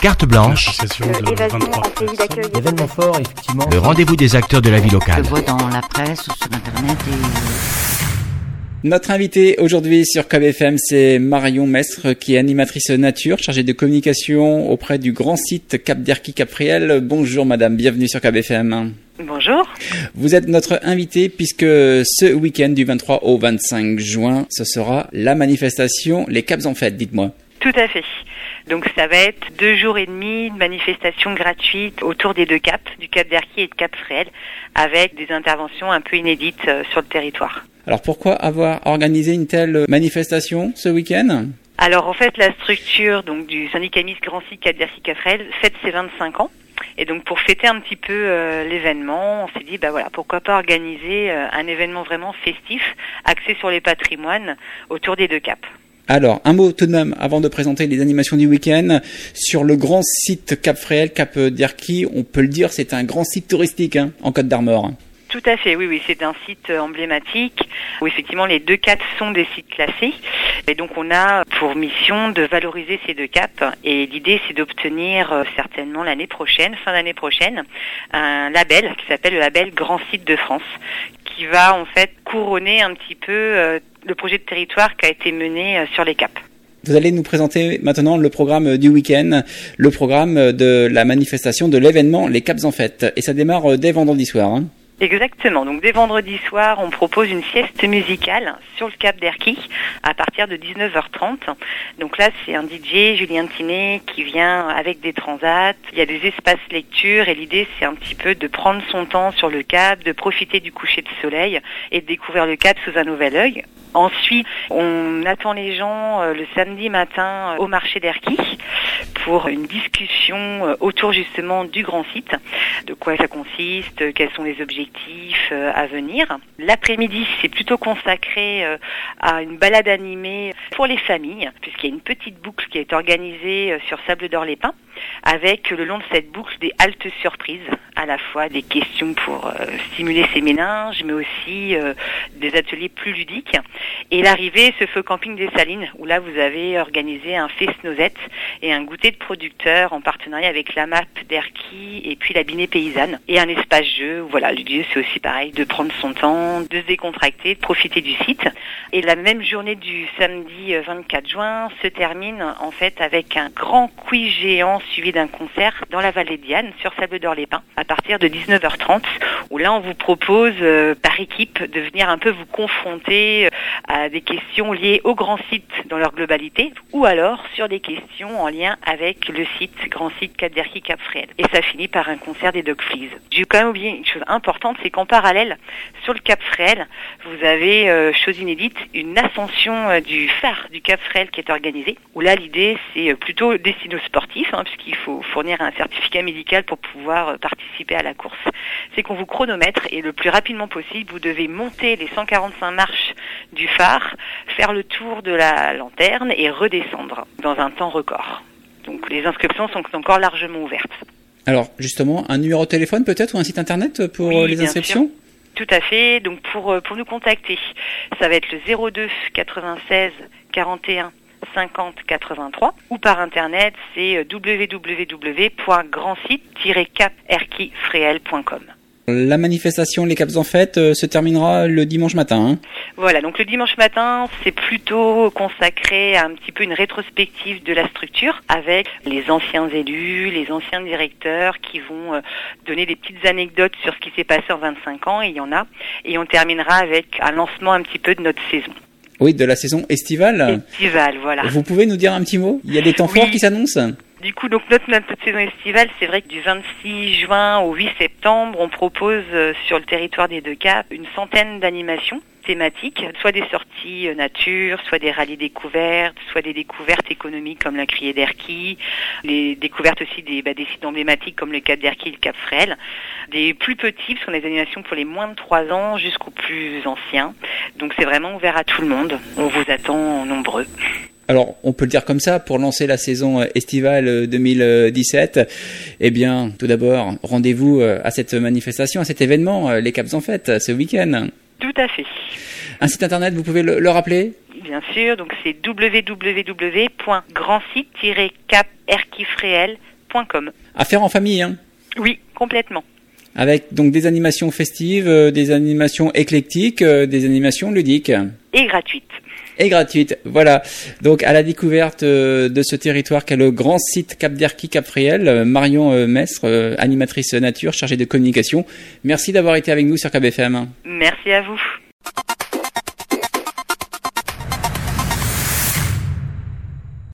Carte blanche, Événement fort, effectivement. le rendez-vous des acteurs de la vie locale. Je vois dans la presse ou sur Internet Notre invitée aujourd'hui sur KBFM, c'est Marion Mestre, qui est animatrice nature, chargée de communication auprès du grand site Cap d'Erquy Cap-Fréhel. Bonjour madame, bienvenue sur KBFM. Bonjour. Vous êtes notre invitée puisque ce week-end du 23 au 25 juin, ce sera la manifestation Les Caps en Fête, dites-moi. Tout à fait. Donc ça va être 2 jours et demi de manifestations gratuites autour des 2 caps, du Cap d'Erquy et de Cap-Fréhel, avec des interventions un peu inédites sur le territoire. Alors pourquoi avoir organisé une telle manifestation ce week-end ? Alors en fait, la structure donc du syndicat mixte Grand Site Cap d'Erquy Cap-Fréhel fête ses 25 ans. Et donc pour fêter un petit peu l'événement, on s'est dit pourquoi pas organiser un événement vraiment festif, axé sur les patrimoines autour des 2 caps. Alors, un mot tout de même, avant de présenter les animations du week-end, sur le grand site Cap-Fréhel, Cap d'Erquy, on peut le dire, c'est un grand site touristique en Côte d'Armor. Tout à fait, oui, c'est un site emblématique où effectivement les 2 caps sont des sites classés. Et donc on a pour mission de valoriser ces 2 caps. Et l'idée c'est d'obtenir certainement l'année prochaine, fin d'année prochaine, un label qui s'appelle le label Grand Site de France, qui va en fait couronner un petit peu le projet de territoire qui a été mené sur les caps. Vous allez nous présenter maintenant le programme du week-end, le programme de la manifestation de l'événement Les Caps en Fête. Et ça démarre dès vendredi soir. Exactement. Donc dès vendredi soir, on propose une sieste musicale sur le Cap d'Erquy à partir de 19h30. Donc là, c'est un DJ, Julien Tinet, qui vient avec des transats. Il y a des espaces lecture et l'idée, c'est un petit peu de prendre son temps sur le Cap, de profiter du coucher de soleil et de découvrir le Cap sous un nouvel œil. Ensuite, on attend les gens le samedi matin au marché d'Erquy pour une discussion autour justement du grand site, de quoi ça consiste, quels sont les objectifs à venir. L'après-midi, c'est plutôt consacré à une balade animée pour les familles, puisqu'il y a une petite boucle qui est organisée sur Sable d'Or-les-Pins, avec le long de cette boucle des haltes surprises, à la fois des questions pour stimuler ses méninges, mais aussi des ateliers plus ludiques. Et l'arrivée se fait au camping des Salines, où là vous avez organisé un fest-noisette et un goûter de producteurs en partenariat avec la MAP d'Erquy et puis la Binée Paysanne. Et un espace jeu, voilà, l'idée c'est aussi pareil, de prendre son temps, de se décontracter, de profiter du site. Et la même journée du samedi 24 juin se termine en fait avec un grand quiz géant suivi d'un concert dans la vallée de Diane, sur Sable d'Or-les-Pins, à partir de 19h30, où là on vous propose par équipe de venir un peu vous confronter à des questions liées au grand site dans leur globalité, ou alors sur des questions en lien avec le site Grand Site Cap d'Erquy Cap-Fréhel. Et ça finit par un concert des Dog Fleas. J'ai quand même oublié une chose importante, c'est qu'en parallèle, sur le Cap-Fréhel, vous avez, chose inédite, une ascension du phare du Cap-Fréhel qui est organisée, où là l'idée c'est plutôt destiné aux sportifs, puisqu'il faut fournir un certificat médical pour pouvoir participer à la course. C'est qu'on vous chronomètre et le plus rapidement possible, vous devez monter les 145 marches du phare, faire le tour de la lanterne et redescendre dans un temps record. Donc les inscriptions sont encore largement ouvertes. Alors justement, un numéro de téléphone peut-être ou un site internet pour les inscriptions ? Tout à fait. Donc pour nous contacter, ça va être le 02 96 41 50 83 ou par internet c'est www.grandsite-cap-erquy-fréhel.com. La manifestation Les Caps en Fête se terminera le dimanche matin. Voilà, donc le dimanche matin, c'est plutôt consacré à un petit peu une rétrospective de la structure avec les anciens élus, les anciens directeurs qui vont donner des petites anecdotes sur ce qui s'est passé en 25 ans, et il y en a. Et on terminera avec un lancement un petit peu de notre saison. Oui, de la saison estivale. Estivale, voilà. Vous pouvez nous dire un petit mot ? Il y a des temps forts qui s'annoncent ? Du coup, donc notre saison estivale, c'est vrai que du 26 juin au 8 septembre, on propose sur le territoire des 2 caps une centaine d'animations thématiques, soit des sorties nature, soit des rallyes découvertes, soit des découvertes économiques comme la Criée d'Erquy, les découvertes aussi des sites emblématiques comme le Cap d'Erquy et le Cap-Fréhel, des plus petits, ce sont des animations pour les moins de 3 ans jusqu'aux plus anciens. Donc c'est vraiment ouvert à tout le monde. On vous attend nombreux. Alors, on peut le dire comme ça, pour lancer la saison estivale 2017, eh bien, tout d'abord, rendez-vous à cette manifestation, à cet événement, Les Caps en Fête, ce week-end. Tout à fait. Un site internet, vous pouvez le rappeler ? Bien sûr, donc c'est www.grandsite-cap-erquy-fréhel capdernarc.com. À faire en famille, hein. Oui, complètement. Avec donc des animations festives, des animations éclectiques, des animations ludiques. Et gratuites. Et gratuite, voilà. Donc à la découverte de ce territoire qu'est le grand site Cap d'Erquy Cap-Fréhel, Marion Mestre, animatrice nature chargée de communication. Merci d'avoir été avec nous sur KBFM. Merci à vous.